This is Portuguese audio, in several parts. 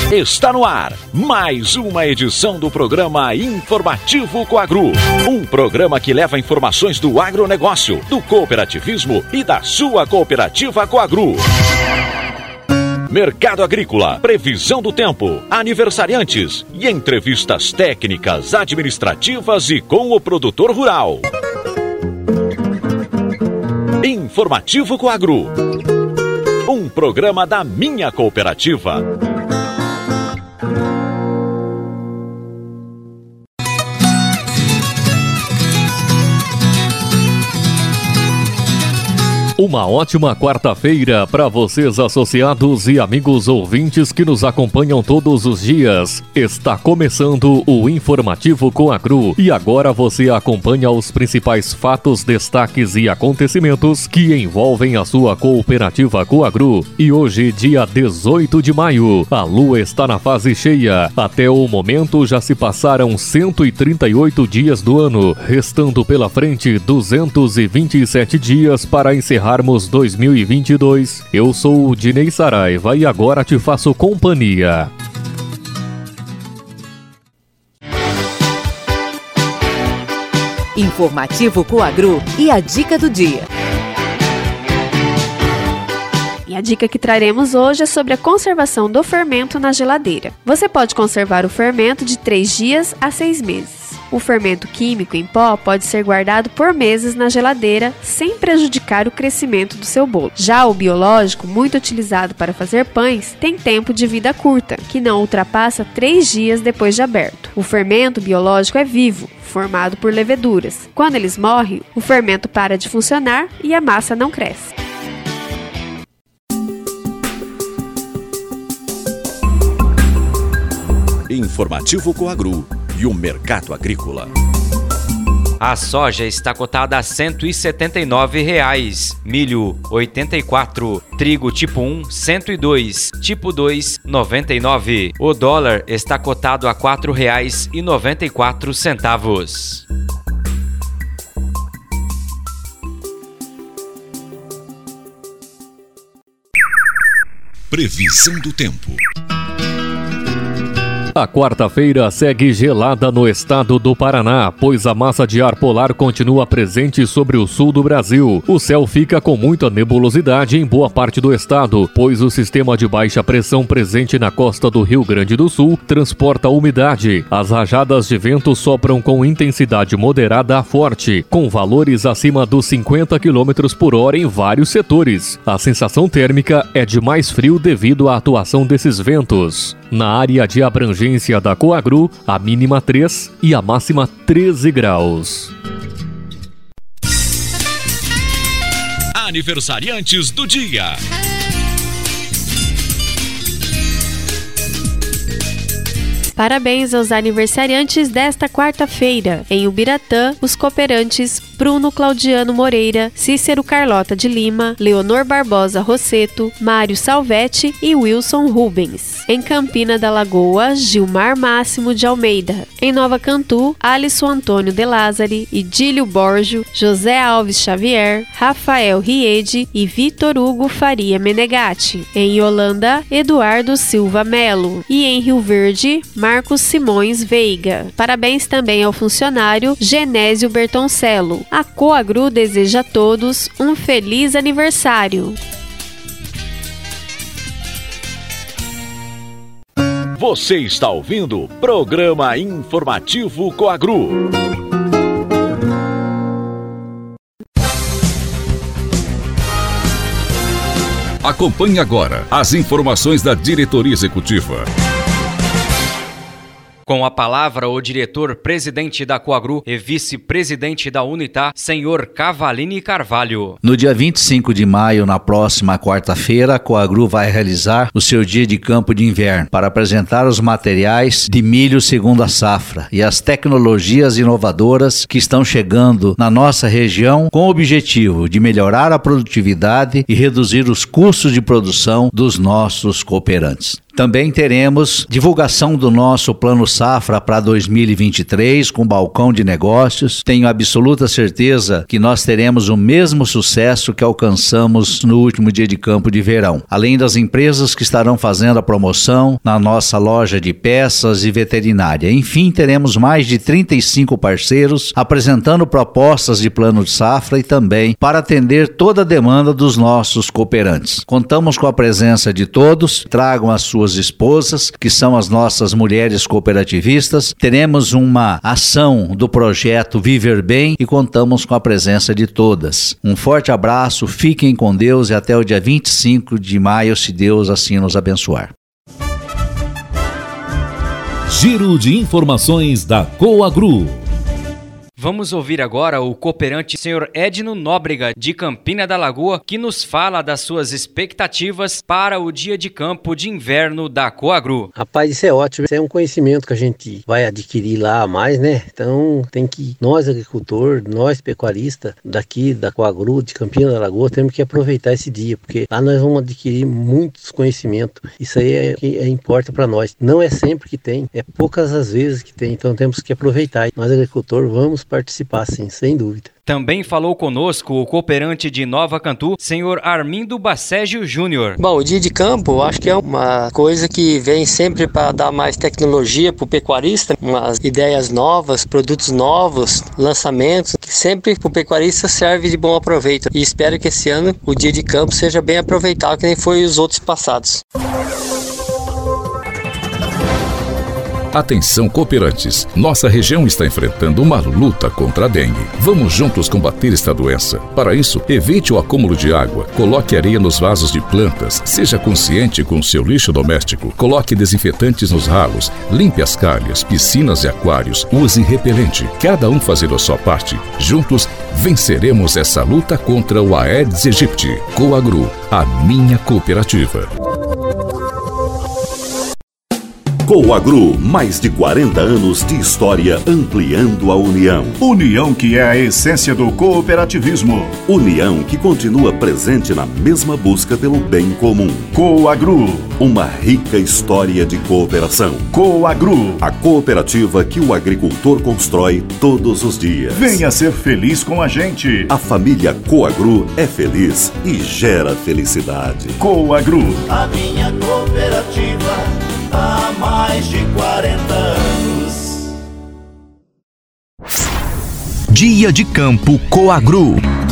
Está no ar mais uma edição do programa Informativo Coagru. Um programa que leva informações do agronegócio, do cooperativismo e da sua cooperativa Coagru. Mercado agrícola, previsão do tempo, aniversariantes e entrevistas técnicas, administrativas e com o produtor rural. Informativo Coagru. Um programa da minha cooperativa. Uma ótima quarta-feira para vocês, associados e amigos ouvintes que nos acompanham todos os dias. Está começando o Informativo Coagru e agora você acompanha os principais fatos, destaques e acontecimentos que envolvem a sua cooperativa Coagru. E hoje, dia 18 de maio, a lua está na fase cheia. Até o momento já se passaram 138 dias do ano, restando pela frente 227 dias para encerrarmos 2022. Eu sou o Dinei Saraiva e agora te faço companhia. Informativo Coagru e a dica do dia. E a dica que traremos hoje é sobre a conservação do fermento na geladeira. Você pode conservar o fermento de 3 dias a 6 meses. O fermento químico em pó pode ser guardado por meses na geladeira sem prejudicar o crescimento do seu bolo. Já o biológico, muito utilizado para fazer pães, tem tempo de vida curta, que não ultrapassa 3 dias depois de aberto. O fermento biológico é vivo, formado por leveduras. Quando eles morrem, o fermento para de funcionar e a massa não cresce. Informativo Coagru e o mercado agrícola. A soja está cotada a R$ 179,00, milho R$ 84, trigo tipo 1 R$ 102, tipo 2 R$ 99. O dólar está cotado a R$ 4,94. Previsão do tempo. A quarta-feira segue gelada no estado do Paraná, pois a massa de ar polar continua presente sobre o sul do Brasil. O céu fica com muita nebulosidade em boa parte do estado, pois o sistema de baixa pressão presente na costa do Rio Grande do Sul transporta umidade. As rajadas de vento sopram com intensidade moderada a forte, com valores acima dos 50 km por hora em vários setores. A sensação térmica é de mais frio devido à atuação desses ventos. Na área de abrangência da Coagru, a mínima 3 e a máxima 13 graus. Aniversariantes do dia. Parabéns aos aniversariantes desta quarta-feira. Em Ubiratã, os cooperantes Bruno Claudiano Moreira, Cícero Carlota de Lima, Leonor Barbosa Rosseto, Mário Salvetti e Wilson Rubens. Em Campina da Lagoa, Gilmar Máximo de Almeida. Em Nova Cantu, Alisson Antônio de Lázari, Idílio Borgio, José Alves Xavier, Rafael Riede e Vitor Hugo Faria Menegatti. Em Yolanda, Eduardo Silva Melo. E em Rio Verde, Marcos Simões Veiga. Parabéns também ao funcionário Genésio Bertoncello. A Coagru deseja a todos um feliz aniversário. Você está ouvindo o programa Informativo Coagru. Acompanhe agora as informações da diretoria executiva. Com a palavra, o diretor-presidente da Coagru e vice-presidente da Unitá, senhor Cavalini Carvalho. No dia 25 de maio, na próxima quarta-feira, a Coagru vai realizar o seu dia de campo de inverno para apresentar os materiais de milho segunda safra e as tecnologias inovadoras que estão chegando na nossa região com o objetivo de melhorar a produtividade e reduzir os custos de produção dos nossos cooperantes. Também teremos divulgação do nosso Plano Safra para 2023 com balcão de negócios. Tenho absoluta certeza que nós teremos o mesmo sucesso que alcançamos no último dia de campo de verão. Além das empresas que estarão fazendo a promoção na nossa loja de peças e veterinária. Enfim, teremos mais de 35 parceiros apresentando propostas de plano de safra e também para atender toda a demanda dos nossos cooperantes. Contamos com a presença de todos, tragam as suas esposas, que são as nossas mulheres cooperativistas. Teremos uma ação do projeto Viver Bem e contamos com a presença de todas. Um forte abraço, fiquem com Deus e até o dia 25 de maio, se Deus assim nos abençoar. Giro de informações da Coagru. Vamos ouvir agora o cooperante Sr. Edno Nóbrega, de Campina da Lagoa, que nos fala das suas expectativas para o dia de campo de inverno da Coagru. Rapaz, isso é ótimo, isso é um conhecimento que a gente vai adquirir lá a mais, né? Então tem que, nós agricultores, nós pecuaristas daqui da Coagru, de Campina da Lagoa, temos que aproveitar esse dia, porque lá nós vamos adquirir muitos conhecimentos. Isso aí importa para nós. Não é sempre que tem, é poucas as vezes que tem, então temos que aproveitar. Nós agricultores vamos participar, sim, sem dúvida. Também falou conosco o cooperante de Nova Cantu, senhor Armindo Bacégio Júnior. Bom, o dia de campo, eu acho que é uma coisa que vem sempre para dar mais tecnologia para o pecuarista, umas ideias novas, produtos novos, lançamentos, que sempre para o pecuarista serve de bom aproveito. E espero que esse ano o dia de campo seja bem aproveitado, que nem foi os outros passados. Atenção, cooperantes! Nossa região está enfrentando uma luta contra a dengue. Vamos juntos combater esta doença. Para isso, evite o acúmulo de água, coloque areia nos vasos de plantas, seja consciente com o seu lixo doméstico, coloque desinfetantes nos ralos, limpe as calhas, piscinas e aquários, use repelente. Cada um fazendo a sua parte. Juntos, venceremos essa luta contra o Aedes aegypti. Coagru, a minha cooperativa. Coagru, mais de 40 anos de história ampliando a união. União que é a essência do cooperativismo. União que continua presente na mesma busca pelo bem comum. Coagru, uma rica história de cooperação. Coagru, a cooperativa que o agricultor constrói todos os dias. Venha ser feliz com a gente. A família Coagru é feliz e gera felicidade. Coagru, a minha cooperativa há mais de 40 anos. Dia de Campo Coagru.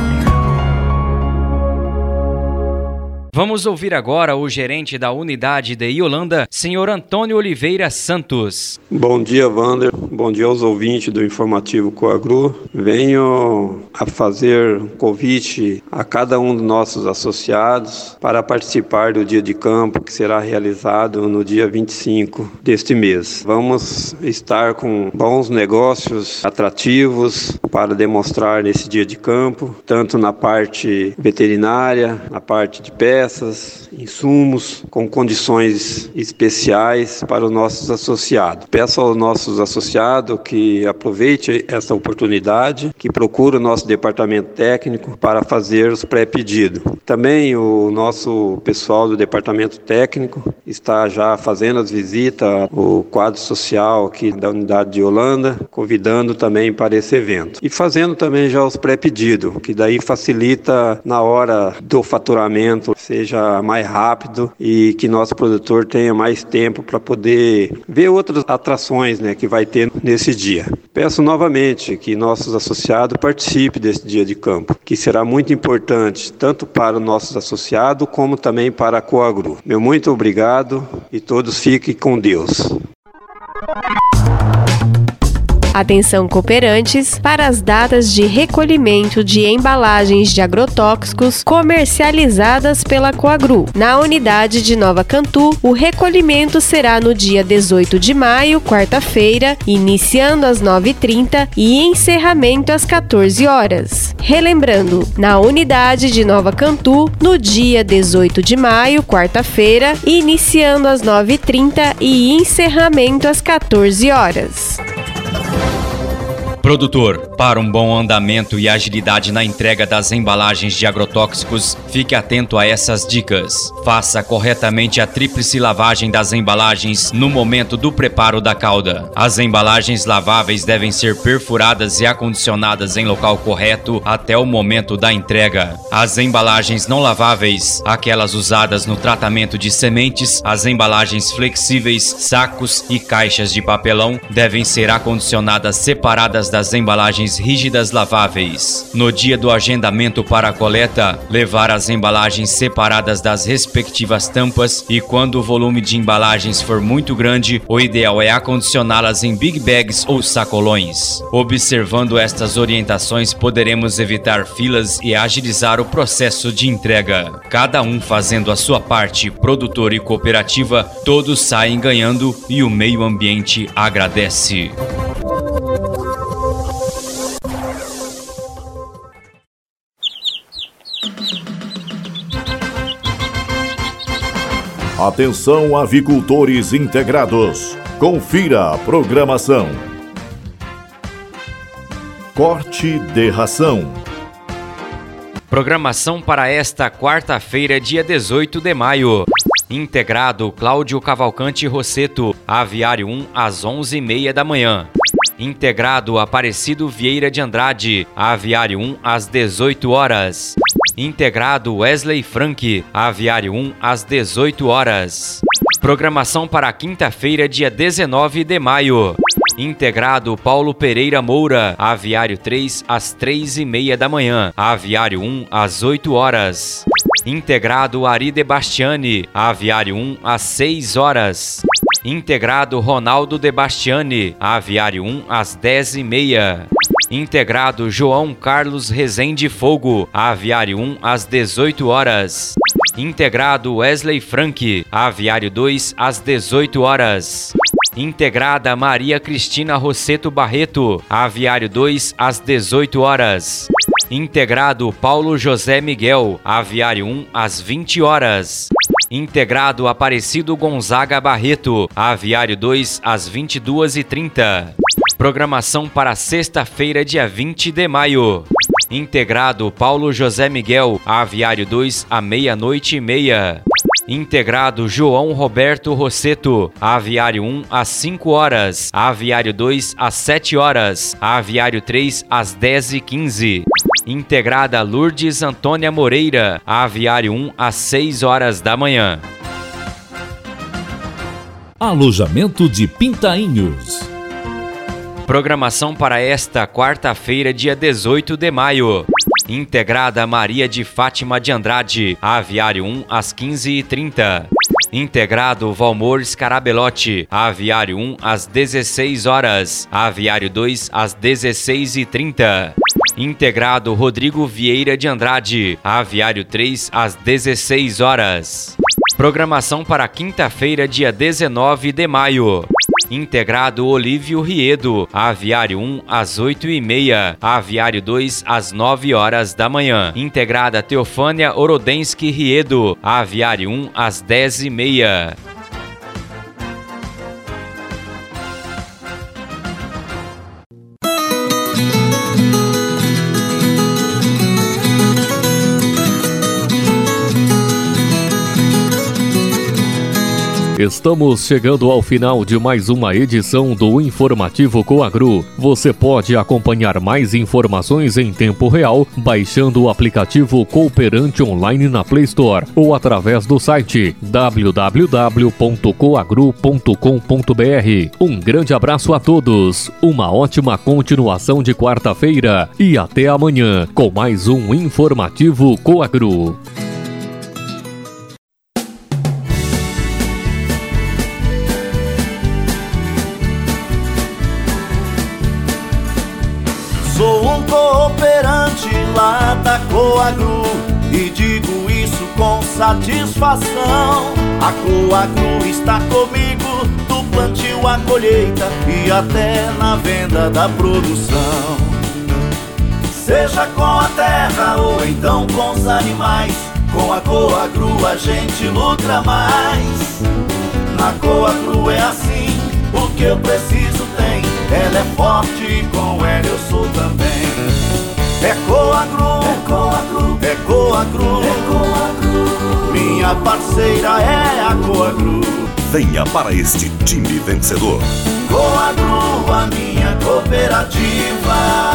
Vamos ouvir agora o gerente da unidade de Iolanda, senhor Antônio Oliveira Santos. Bom dia, Wander. Bom dia aos ouvintes do Informativo Coagru. Venho a fazer um convite a cada um dos nossos associados para participar do dia de campo que será realizado no dia 25 deste mês. Vamos estar com bons negócios atrativos para demonstrar nesse dia de campo, tanto na parte veterinária, na parte de peças, insumos com condições especiais para os nossos associados. Peço aos nossos associados que aproveite essa oportunidade, que procure o nosso departamento técnico para fazer os pré-pedidos. Também o nosso pessoal do departamento técnico está já fazendo as visitas ao quadro social aqui da unidade de Iolanda, convidando também para esse evento. E fazendo também já os pré-pedidos, que daí facilita na hora do faturamento, seja mais rápido e que nosso produtor tenha mais tempo para poder ver outras atrações, que vai ter nesse dia. Peço novamente que nossos associados participem desse dia de campo, que será muito importante tanto para os nossos associados como também para a Coagru. Meu muito obrigado e todos fiquem com Deus. Atenção, cooperantes, para as datas de recolhimento de embalagens de agrotóxicos comercializadas pela Coagru. Na unidade de Nova Cantu, o recolhimento será no dia 18 de maio, quarta-feira, iniciando às 9h30 e encerramento às 14 horas. Relembrando, na unidade de Nova Cantu, no dia 18 de maio, quarta-feira, iniciando às 9h30 e encerramento às 14 horas. Produtor, para um bom andamento e agilidade na entrega das embalagens de agrotóxicos, fique atento a essas dicas. Faça corretamente a tríplice lavagem das embalagens no momento do preparo da calda. As embalagens laváveis devem ser perfuradas e acondicionadas em local correto até o momento da entrega. As embalagens não laváveis, aquelas usadas no tratamento de sementes, as embalagens flexíveis, sacos e caixas de papelão devem ser acondicionadas separadas das embalagens rígidas laváveis. No dia do agendamento para a coleta, levar as embalagens separadas das respectivas tampas e quando o volume de embalagens for muito grande, o ideal é acondicioná-las em big bags ou sacolões. Observando estas orientações, poderemos evitar filas e agilizar o processo de entrega. Cada um fazendo a sua parte, produtor e cooperativa, todos saem ganhando e o meio ambiente agradece. Atenção, avicultores integrados. Confira a programação. Corte de ração. Programação para esta quarta-feira, dia 18 de maio. Integrado Cláudio Cavalcante Rosseto, Aviário 1, às 11h30 da manhã. Integrado Aparecido Vieira de Andrade, Aviário 1, às 18 horas. Integrado Wesley Frank, Aviário 1, às 18 horas. Programação para quinta-feira, dia 19 de maio. Integrado Paulo Pereira Moura, Aviário 3, às 3h30 da manhã. Aviário 1, às 8 horas. Integrado Ari De Bastiani, Aviário 1, às 6 horas. Integrado Ronaldo De Bastiani, Aviário 1, às 10h30. Integrado João Carlos Rezende Fogo, Aviário 1, às 18 horas. Integrado Wesley Frank, Aviário 2, às 18 horas. Integrada Maria Cristina Rosseto Barreto, Aviário 2, às 18 horas. Integrado Paulo José Miguel, Aviário 1, às 20 horas. Integrado Aparecido Gonzaga Barreto, Aviário 2, às 22h30. Programação para sexta-feira, dia 20 de maio. Integrado Paulo José Miguel, Aviário 2, à 00:30. Integrado João Roberto Rosseto, Aviário 1, às 5 horas. Aviário 2, às 7 horas. Aviário 3, às 10h15. Integrada Lourdes Antônia Moreira, Aviário 1, às 6 horas da manhã. Alojamento de Pintainhos. Programação para esta quarta-feira, dia 18 de maio. Integrada Maria de Fátima de Andrade, Aviário 1, às 15h30. Integrado Valmor Scarabelotti, Aviário 1, às 16 horas. Aviário 2, às 16h30. Integrado Rodrigo Vieira de Andrade, Aviário 3, às 16 horas. Programação para quinta-feira, dia 19 de maio. Integrado Olívio Riedo, Aviário 1, às 8h30. Aviário 2, às 9 horas da manhã. Integrada Teofânia Orodensky Riedo, Aviário 1, às 10h30. Estamos chegando ao final de mais uma edição do Informativo Coagro. Você pode acompanhar mais informações em tempo real baixando o aplicativo Cooperante Online na Play Store ou através do site www.coagro.com.br. Um grande abraço a todos, uma ótima continuação de quarta-feira e até amanhã com mais um Informativo Coagro. Sou um cooperante lá da Coagro e digo isso com satisfação. A Coagro está comigo do plantio à colheita e até na venda da produção. Seja com a terra ou então com os animais, com a Coagro a gente lucra mais. Na Coagro é assim, o que eu preciso tem. ela é forte, com ela eu sou também. É Coagro, é Coagro, é Coagro, é Coagro. Minha parceira é a Coagro. Venha para este time vencedor. Coagro, a minha cooperativa.